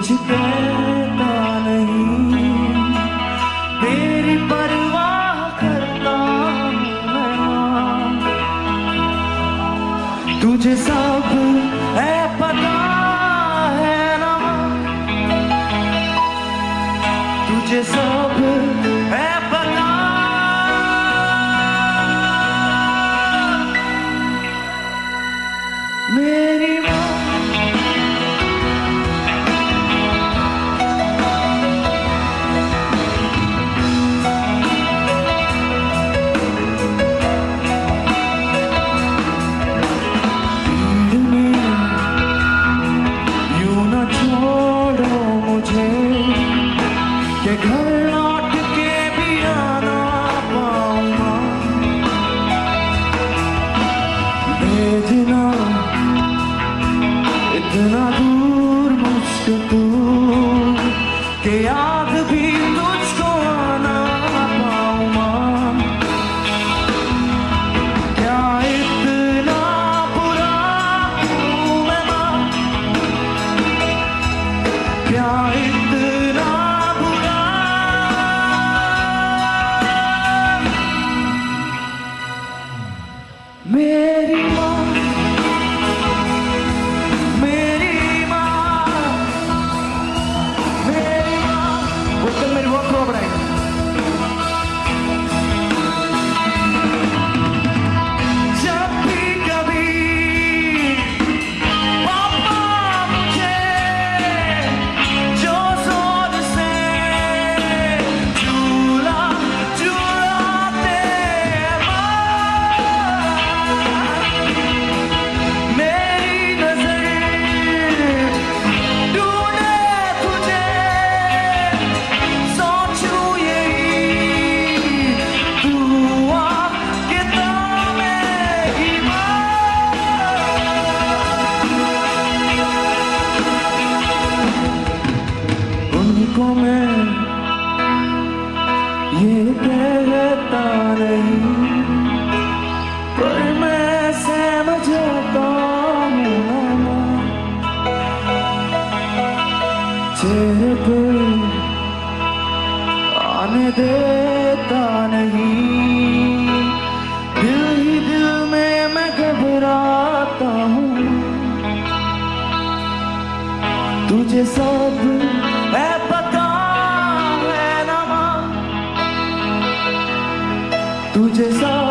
कुछ कहता नहीं, तेरी परवाह करता मैं। तुझे सब है पता है ना, तुझे सब है पता। मेरी माँ के घर लौट के भी आना पाऊंगा, भेजना इतना दूर मुझको तू के याद भी तुझको आना पाऊंगा। क्या इतना बुरा हूँ मैं माँ, क्या इतना मेरी माँ, मेरी माँ, मेरी माँ। वो कल मेरी वॉक को बनाएगा। जब भी कभी पापा मुझे जो जोर से झूला झूलाते को मैं ये कहता नहीं, पर मैं समझता हूँ चेहरे पे आने देता नहीं, दिल ही दिल में मैं घबराता हूँ। तुझे सब है पता है ना माँ, तुझे सब